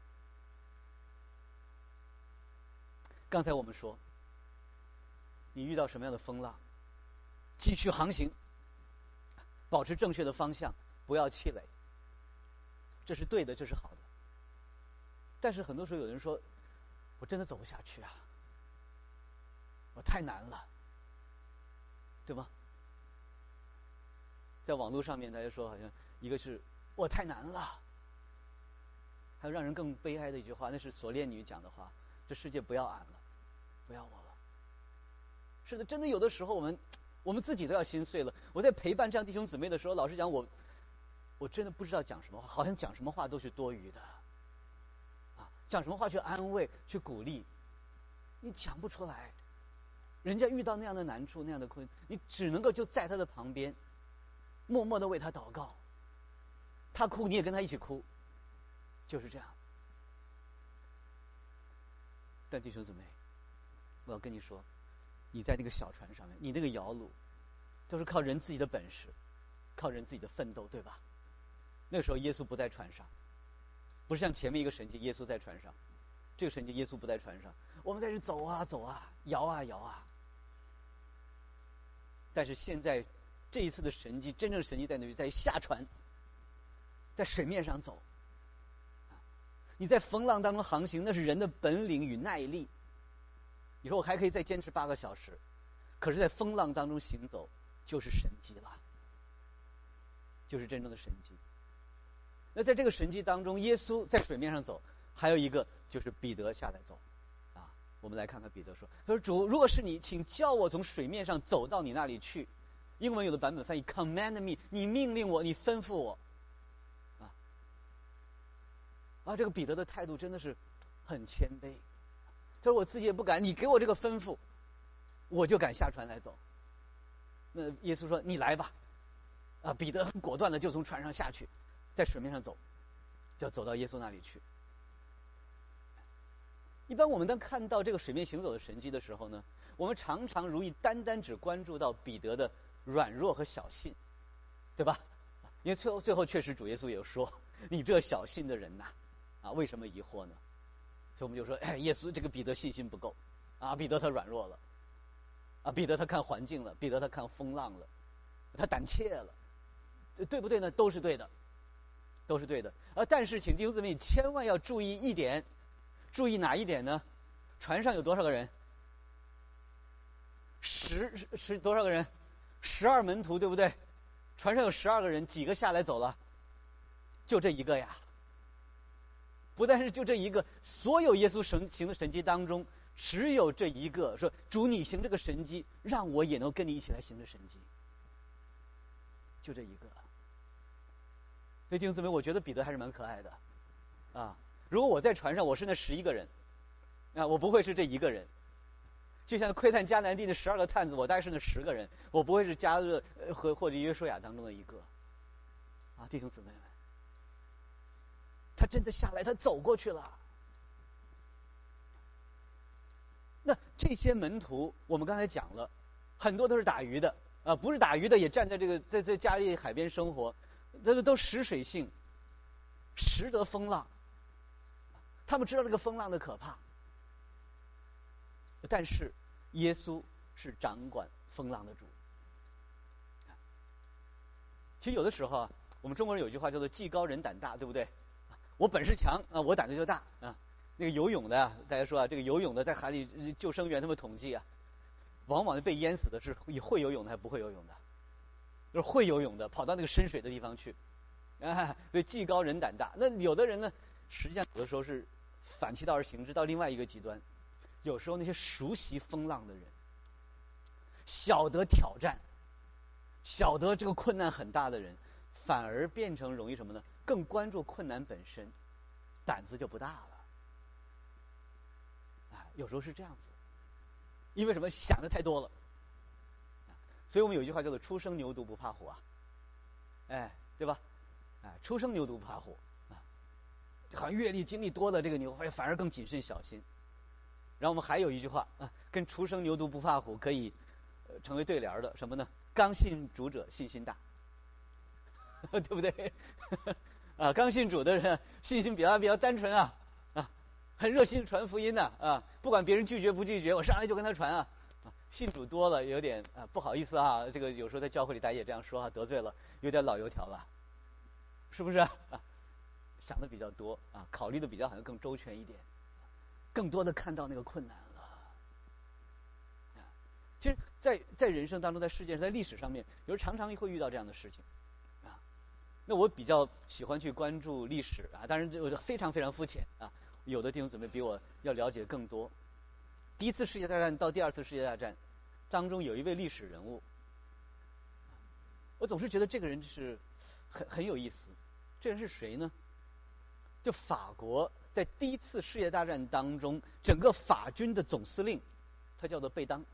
刚才我们说，你遇到什么样的风浪，继续航行。保持正确的方向，不要气馁。 这是对的，这是好的。但是很多时候有人说，我真的走不下去啊，我太难了，对吗？在网络上面大家说，好像一个是我太难了，还有让人更悲哀的一句话，那是锁链女讲的话，这世界不要俺了，不要我了。是的，真的有的时候我们我们自己都要心碎了。我在陪伴这样弟兄姊妹的时候，老实讲，我我真的不知道讲什么话，好像讲什么话都是多余的啊，讲什么话去安慰去鼓励，你讲不出来。人家遇到那样的难处那样的困，你只能够就在他的旁边默默的为他祷告，他哭你也跟他一起哭，就是这样。但弟兄姊妹，我要跟你说，你在那个小船上面，你那个摇橹都是靠人自己的本事，靠人自己的奋斗，对吧？那个时候耶稣不在船上，不是像前面一个神迹耶稣在船上，这个神迹耶稣不在船上，我们在这走啊走啊，摇啊摇啊。但是现在这一次的神迹，真正的神迹在哪里？在下船，在水面上走。你在风浪当中航行，那是人的本领与耐力。你说我还可以再坚持八个小时，可是在风浪当中行走就是神迹了，就是真正的神迹。那在这个神迹当中，耶稣在水面上走，还有一个就是彼得下来走啊。我们来看看彼得说，他说主，如果是你，请叫我从水面上走到你那里去。英文有的版本翻译 command me， 你命令我，你吩咐我啊。啊，这个彼得的态度真的是很谦卑。他说我自己也不敢，你给我这个吩咐，我就敢下船来走。那耶稣说你来吧。啊，彼得很果断的就从船上下去，在水面上走，就走到耶稣那里去。一般我们当看到这个水面行走的神迹的时候呢，我们常常容易单单只关注到彼得的软弱和小信，对吧？因为最后最后确实主耶稣也有说，你这小信的人呐，啊，为什么疑惑呢？所以我们就说，哎，耶稣这个彼得信心不够，啊，彼得他软弱了，啊，彼得他看环境了，彼得他看风浪了，他胆怯了，对不对呢？都是对的，都是对的。啊，但是请弟兄姊妹千万要注意一点，注意哪一点呢？船上有多少个人？十十多少个人？十二门徒，对不对？船上有十二个人，几个下来走了？就这一个呀。不但是就这一个，所有耶稣神行的神迹当中，只有这一个说主你行这个神迹，让我也能跟你一起来行这神迹。就这一个。所以弟兄姊妹，我觉得彼得还是蛮可爱的啊。如果我在船上，我是那十一个人啊，我不会是这一个人。就像窥探迦南地的十二个探子，我大概是那十个人，我不会是加勒和或者约书亚当中的一个啊，弟兄姊妹们。他真的下来，他走过去了。那这些门徒，我们刚才讲了，很多都是打鱼的啊，不是打鱼的也站在这个在在加利利海边生活，这都识水性，识得风浪，他们知道这个风浪的可怕。但是耶稣是掌管风浪的主。其实有的时候啊，我们中国人有句话叫做技高人胆大，对不对？我本事强啊，我胆子就大啊。那个游泳的啊，大家说啊，这个游泳的在海里救生员他们统计啊，往往被淹死的是会游泳的还不会游泳的，就是会游泳的跑到那个深水的地方去，啊，所以技高人胆大。那有的人呢，实际上有的时候是反其道而行之，到另外一个极端。有时候那些熟悉风浪的人，晓得挑战，晓得这个困难很大的人，反而变成容易什么呢？更关注困难本身，胆子就不大了。啊，有时候是这样子，因为什么？想的太多了。所以我们有一句话叫做“初生牛犊不怕虎”啊，哎，对吧？哎，初生牛犊不怕虎啊，好像阅历经历多了，这个牛反而更谨慎小心。然后我们还有一句话啊，跟“初生牛犊不怕虎”可以、呃、成为对联的，什么呢？刚信主者信心大，对不对？啊，刚信主的人信心比较比较单纯啊啊，很热心传福音的 啊, 啊，不管别人拒绝不拒绝，我上来就跟他传啊。啊信主多了有点啊不好意思啊，这个有时候在教会里大家也这样说啊，得罪了，有点老油条了，是不是啊？ 想的比较多啊，考虑的比较好像更周全一点，更多的看到那个困难了。其实在，在在人生当中，在世界上，在历史上面，有时常常会遇到这样的事情啊。那我比较喜欢去关注历史啊，当然这个非常非常肤浅啊。有的弟兄姊妹比我要了解更多。第一次世界大战到第二次世界大战当中，有一位历史人物，我总是觉得这个人是很很有意思。这人是谁呢？就法国在第一次世界大战当中，整个法军的总司令，他叫做贝当。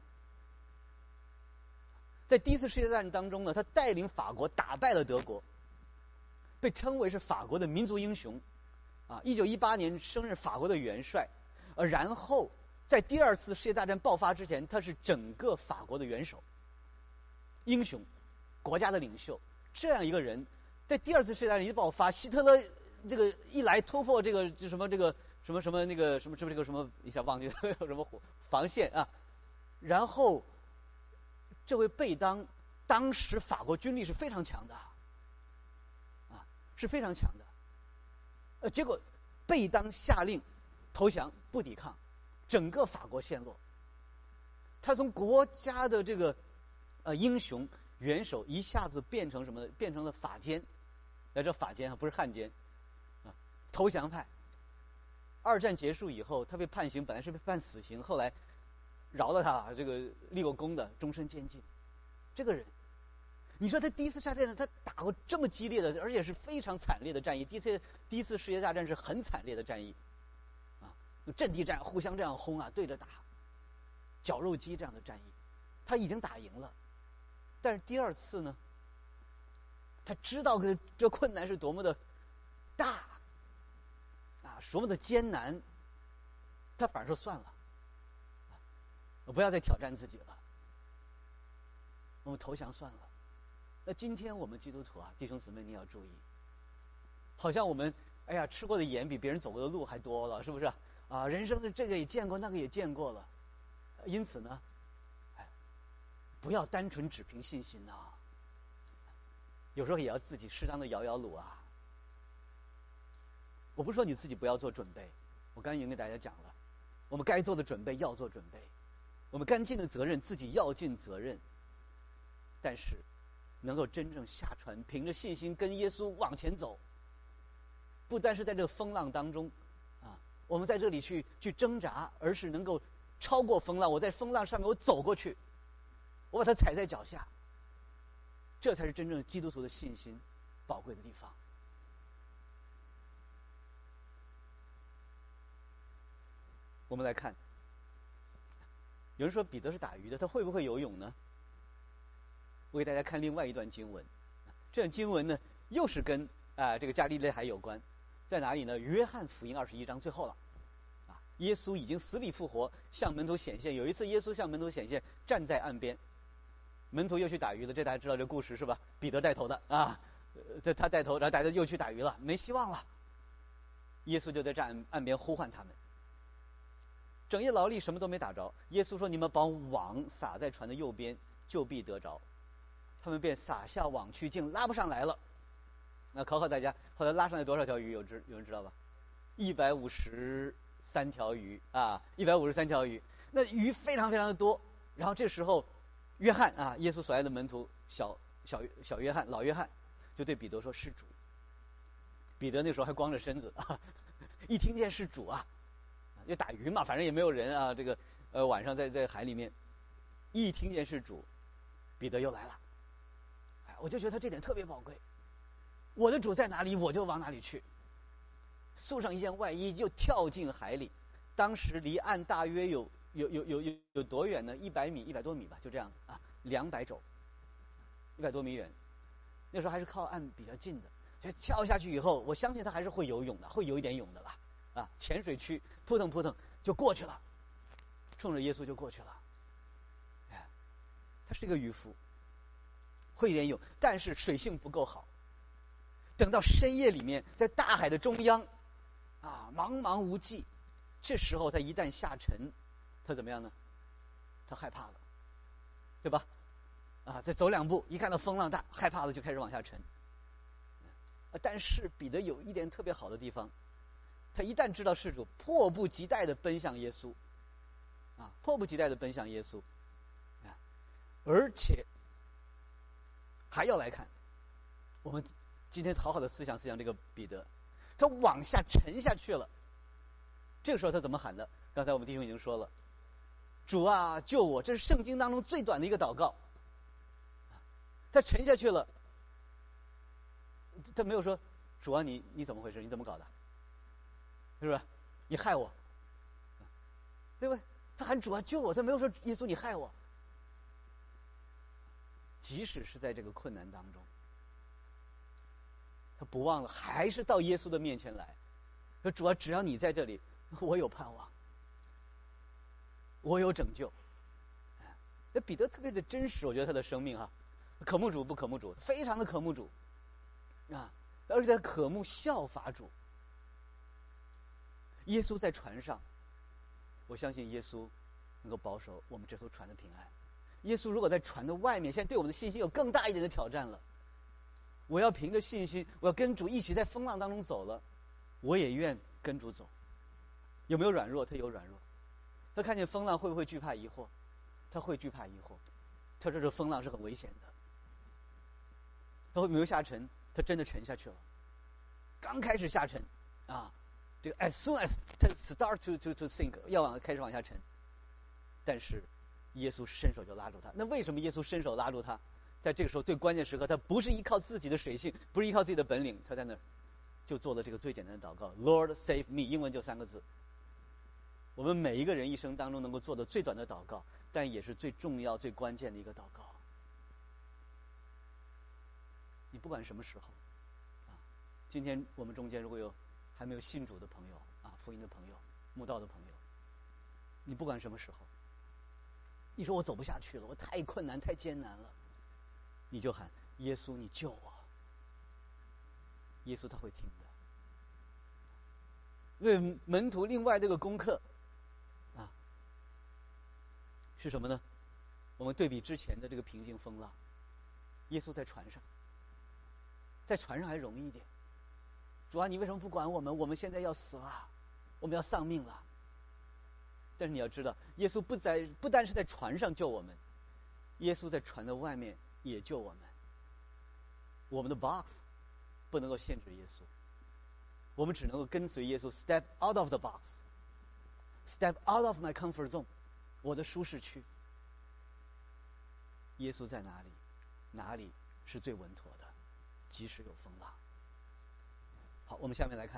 在第一次世界大战当中呢，他带领法国打败了德国，被称为是法国的民族英雄。啊，一九一八年升任法国的元帅，呃，然后在第二次世界大战爆发之前，他是整个法国的元首，英雄，国家的领袖。这样一个人，在第二次世界大战一爆发，希特勒这个一来突破这个就什么这个什么什么那个什么什么这个什么一下忘记了什么防线啊，然后这位贝当当时法国军力是非常强的，啊，是非常强的。呃，结果贝当下令投降不抵抗，整个法国陷落。他从国家的这个呃英雄元首一下子变成什么呢？变成了法监，来这法监啊，不是汉奸啊，投降派。二战结束以后，他被判刑，本来是被判死刑，后来饶了他，这个立过功的，终身监禁。这个人，你说他第一次世界大战他打过这么激烈的，而且是非常惨烈的战役。第一次第一次世界大战是很惨烈的战役，啊，阵地战互相这样轰啊，对着打，绞肉机这样的战役，他已经打赢了。但是第二次呢，他知道这这困难是多么的大，啊，多么的艰难，他反而说算了，我不要再挑战自己了，我们投降算了。那今天我们基督徒啊，弟兄姊妹，你要注意，好像我们哎呀吃过的盐比别人走过的路还多了，是不是啊？人生的这个也见过，那个也见过了，因此呢，哎，不要单纯只凭信心啊，有时候也要自己适当的摇摇橹啊。我不是说你自己不要做准备，我刚才已经跟大家讲了，我们该做的准备要做准备，我们该尽的责任自己要尽责任，但是能够真正下船，凭着信心跟耶稣往前走，不单是在这个风浪当中啊，我们在这里去去挣扎，而是能够超过风浪。我在风浪上面我走过去，我把它踩在脚下，这才是真正基督徒的信心宝贵的地方。我们来看，有人说彼得是打鱼的，他会不会游泳呢？我给大家看另外一段经文，这段经文呢又是跟啊、呃、这个加利利海有关，在哪里呢？约翰福音二十一章最后了，啊，耶稣已经死里复活，向门徒显现。有一次耶稣向门徒显现，站在岸边，门徒又去打鱼了，这大家知道这故事是吧？彼得带头的啊，这他带头，然后大家又去打鱼了，没希望了。耶稣就在站岸边呼唤他们，整夜劳力什么都没打着。耶稣说：“你们把网撒在船的右边，就必得着。”他们便撒下网去，竟拉不上来了。那考考大家，后来拉上来多少条鱼？有知有人知道吧？一百五十三条鱼啊，一百五十三条鱼。那鱼非常非常的多。然后这时候，约翰啊，耶稣所爱的门徒小小小约翰，老约翰，就对彼得说：“是主。”彼得那时候还光着身子啊，一听见是主啊，就打鱼嘛，反正也没有人啊，这个呃晚上在在海里面，一听见是主，彼得又来了。我就觉得他这点特别宝贵，我的主在哪里，我就往哪里去。束上一件外衣，就跳进海里。当时离岸大约有有有有有有多远呢？一百米，一百多米吧，就这样子啊，两百肘，一百多米远。那时候还是靠岸比较近的，所以跳下去以后，我相信他还是会游泳的，会游一点泳的吧？啊，浅水区扑腾扑腾就过去了，冲着耶稣就过去了。哎，他是一个渔夫。会一点泳，但是水性不够好。等到深夜里面，在大海的中央，啊，茫茫无际，这时候他一旦下沉，他怎么样呢？他害怕了，对吧？啊，再走两步，一看到风浪大，害怕了就开始往下沉。 但是彼得有一点特别好的地方，他一旦知道是主，迫不及待的奔向耶稣，啊，迫不及待的奔向耶稣，啊，而且还要来看我们今天好好的思想思想这个彼得，他往下沉下去了。这个时候他怎么喊的？刚才我们弟兄已经说了，主啊救我，这是圣经当中最短的一个祷告。他沉下去了，他没有说主啊你你怎么回事？你怎么搞的？是不是？你害我，对不对？他喊主啊救我，他没有说耶稣你害我。即使是在这个困难当中，他不忘了还是到耶稣的面前来，说主啊只要你在这里，我有盼望，我有拯救。那彼得特别的真实，我觉得他的生命啊，渴慕主不渴慕主，非常的渴慕主啊，而且他渴慕效法主。耶稣在船上，我相信耶稣能够保守我们这艘船的平安。耶稣如果在船的外面，现在对我们的信心有更大一点的挑战了。我要凭着信心，我要跟主一起在风浪当中走了，我也愿跟主走。有没有软弱？他有软弱。他看见风浪会不会惧怕疑惑？他会惧怕疑惑。他说这风浪是很危险的。他会没有下沉？他真的沉下去了。刚开始下沉啊，这个 as soon as 他 start to to to sink， 要往开始往下沉，但是耶稣伸手就拉住他。那为什么耶稣伸手拉住他？在这个时候最关键时刻，他不是依靠自己的水性，不是依靠自己的本领，他在那儿就做了这个最简单的祷告 ，Lord save me， 英文就三个字。我们每一个人一生当中能够做的最短的祷告，但也是最重要、最关键的一个祷告。你不管什么时候啊，今天我们中间如果有还没有信主的朋友啊，福音的朋友、慕道的朋友，你不管什么时候，你说我走不下去了，我太困难、太艰难了，你就喊耶稣，你救我。耶稣他会听的。为门徒另外这个功课啊，是什么呢？我们对比之前的这个平静风浪，耶稣在船上，在船上还容易一点。主啊，你为什么不管我们？我们现在要死了，我们要丧命了。但是你要知道，耶稣不在，不单是在船上救我们，耶稣在船的外面也救我们。我们的 box 不能够限制耶稣，我们只能够跟随耶稣 step out of the box， step out of my comfort zone， 我的舒适区。耶稣在哪里，哪里是最稳妥的，即使有风浪。好，我们下面来看，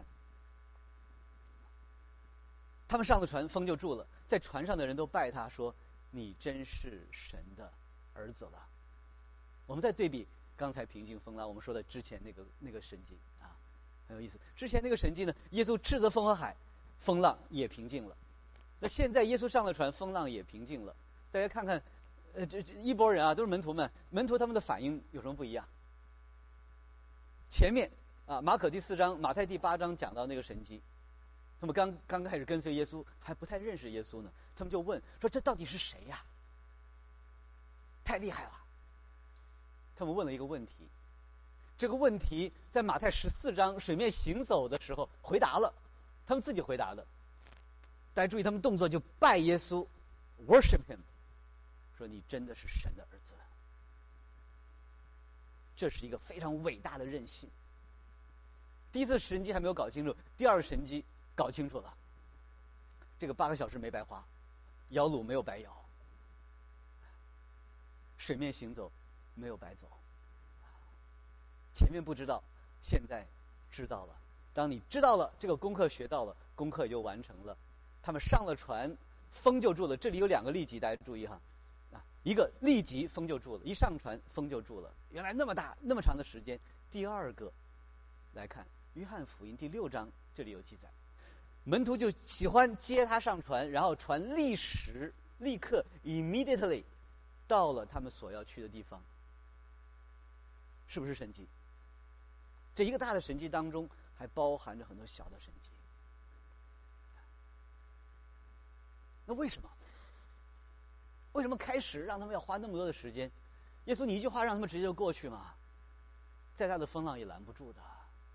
他们上了船，风就住了，在船上的人都拜他，说你真是神的儿子了。我们再对比刚才平静风浪，我们说的之前那个那个神迹啊，很有意思。之前那个神迹呢，耶稣斥责风和海，风浪也平静了。那现在耶稣上了船，风浪也平静了。大家看看，呃，这这一拨人啊，都是门徒们，门徒他们的反应有什么不一样？前面啊，马可第四章、马太第八章讲到那个神迹，他们刚刚开始跟随耶稣，还不太认识耶稣呢，他们就问说：“这到底是谁呀？太厉害了！”他们问了一个问题，这个问题在马太十四章水面行走的时候回答了，他们自己回答的。大家注意，他们动作就拜耶稣 ，worship him， 说你真的是神的儿子。这是一个非常伟大的韧性。第一次神迹还没有搞清楚，第二个神迹搞清楚了。这个八个小时没白花，摇橹没有白摇，水面行走没有白走。前面不知道，现在知道了。当你知道了，这个功课学到了，功课就完成了。他们上了船，风就住了。这里有两个立即，大家注意哈，啊，一个立即风就住了，一上船风就住了。原来那么大那么长的时间。第二个，来看约翰福音第六章，这里有记载，门徒就喜欢接他上船，然后船立时立刻 immediately 到了他们所要去的地方。是不是神迹？这一个大的神迹当中，还包含着很多小的神迹。那为什么？为什么开始让他们要花那么多的时间？耶稣，你一句话让他们直接就过去吗？再大的风浪也拦不住的。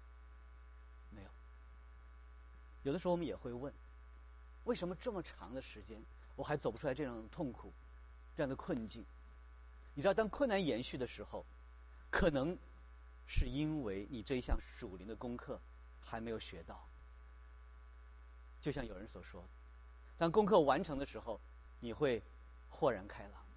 有的时候我们也会问，为什么这么长的时间我还走不出来这样的痛苦，这样的困境？你知道，当困难延续的时候，可能是因为你这一项属灵的功课还没有学到。就像有人所说，当功课完成的时候，你会豁然开朗。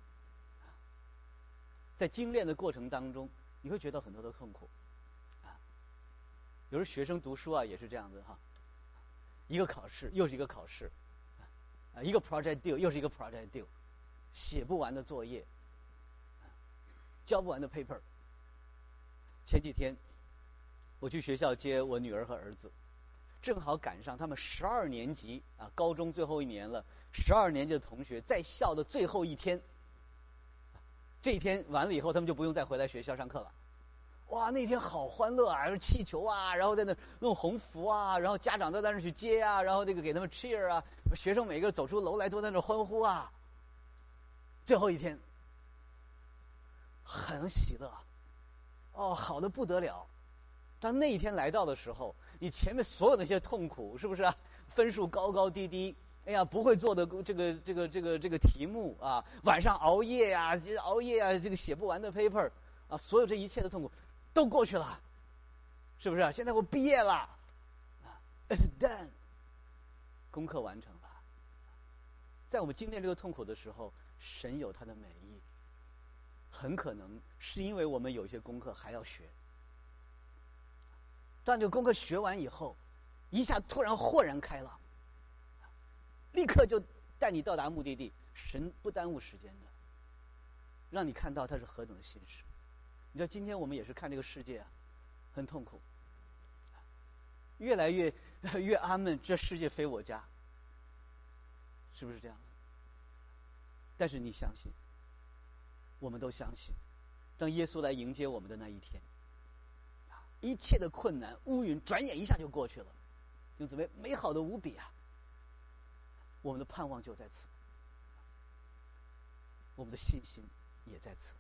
在精炼的过程当中，你会觉得很多的痛苦。啊，有时学生读书啊也是这样子哈，一个考试又是一个考试，啊，一个 project due 又是一个 project due， 写不完的作业，交不完的 paper。前几天我去学校接我女儿和儿子，正好赶上他们十二年级啊，高中最后一年了，十二年级的同学在校的最后一天。这一天完了以后，他们就不用再回来学校上课了。哇，那天好欢乐啊！气球啊，然后在那弄红福啊，然后家长都在那去接啊，然后这个给他们 cheer 啊，学生每个走出楼来都在那欢呼啊。最后一天，很喜乐，哦，好的不得了。当那一天来到的时候，你前面所有那些痛苦，是不是啊？分数高高低低，哎呀，不会做的这个这个这个这个题目啊，晚上熬夜呀、啊，熬夜啊，这个写不完的 paper 啊，所有这一切的痛苦都过去了，是不是啊？现在我毕业了，啊 ，it's done， 功课完成了。在我们经历这个痛苦的时候，神有他的美意，很可能是因为我们有一些功课还要学。当这个功课学完以后，一下突然豁然开朗，立刻就带你到达目的地。神不耽误时间的，让你看到他是何等的信实。你知道，今天我们也是看这个世界啊，很痛苦，越来越越阿闷，这世界非我家，是不是这样子？但是你相信，我们都相信，当耶稣来迎接我们的那一天，一切的困难乌云转眼一下就过去了，就姊妹美好的无比啊！我们的盼望就在此，我们的信心也在此。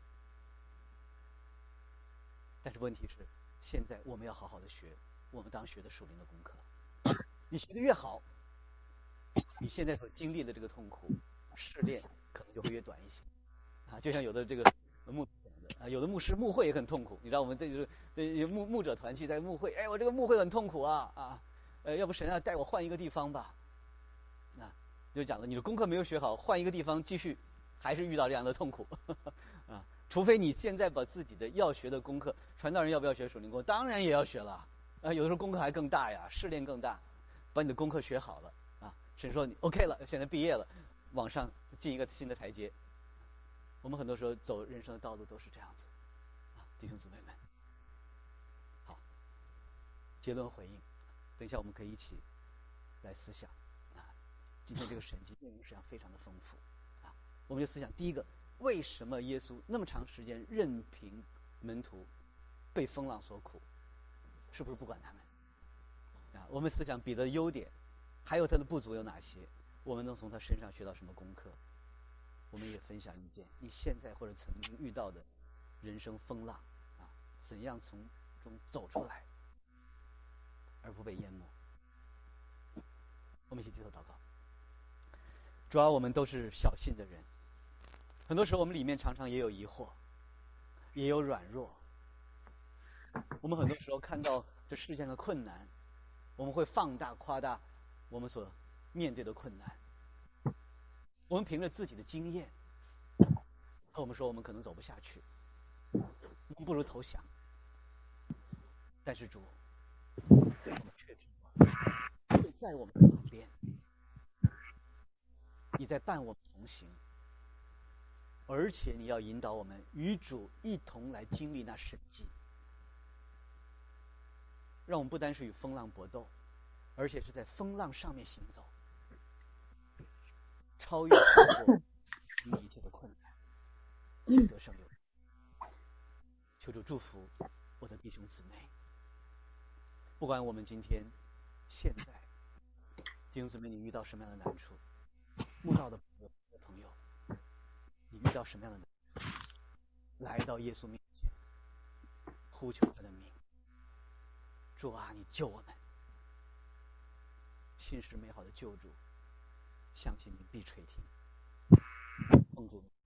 但是问题是，现在我们要好好的学我们当学的属灵的功课。你学的越好，你现在所经历的这个痛苦试炼可能就会越短一些啊。就像有的这个牧讲的啊，有的牧师牧会也很痛苦。你知道我们这就是这牧牧者团契在牧会，哎，我这个牧会很痛苦啊啊，呃，要不神啊带我换一个地方吧？啊，就讲了，你的功课没有学好，换一个地方继续，还是遇到这样的痛苦啊。除非你现在把自己的要学的功课，传道人要不要学属灵功课？当然也要学了啊，有的时候功课还更大呀，试炼更大，把你的功课学好了啊，神说你 OK 了，现在毕业了，往上进一个新的台阶。我们很多时候走人生的道路都是这样子啊，弟兄姊妹们。好，结论回应，等一下我们可以一起来思想啊。今天这个神迹内容实际上非常的丰富啊，我们就思想第一个，为什么耶稣那么长时间任凭门徒被风浪所苦？是不是不管他们啊？我们思想彼得的优点，还有他的不足有哪些？我们能从他身上学到什么功课？我们也分享一件你现在或者曾经遇到的人生风浪啊，怎样从中走出来，而不被淹没。我们一起低头祷告。主要我们都是小信的人，很多时候我们里面常常也有疑惑，也有软弱。我们很多时候看到这世界上的困难，我们会放大夸大我们所面对的困难。我们凭着自己的经验，和我们说我们可能走不下去，我们不如投降。但是主，我们确知你在我们旁边，你在伴我们同行，而且你要引导我们与主一同来经历那神迹，让我们不单是与风浪搏斗，而且是在风浪上面行走，超越超过一切的困难，得胜有余。求主祝福我的弟兄姊妹，不管我们今天现在弟兄姊妹你遇到什么样的难处，慕道的朋友你遇到什么样的难处，来到耶稣面前呼求他的名，主啊，你救我们。 信实美好的救主，相信你必垂听。奉主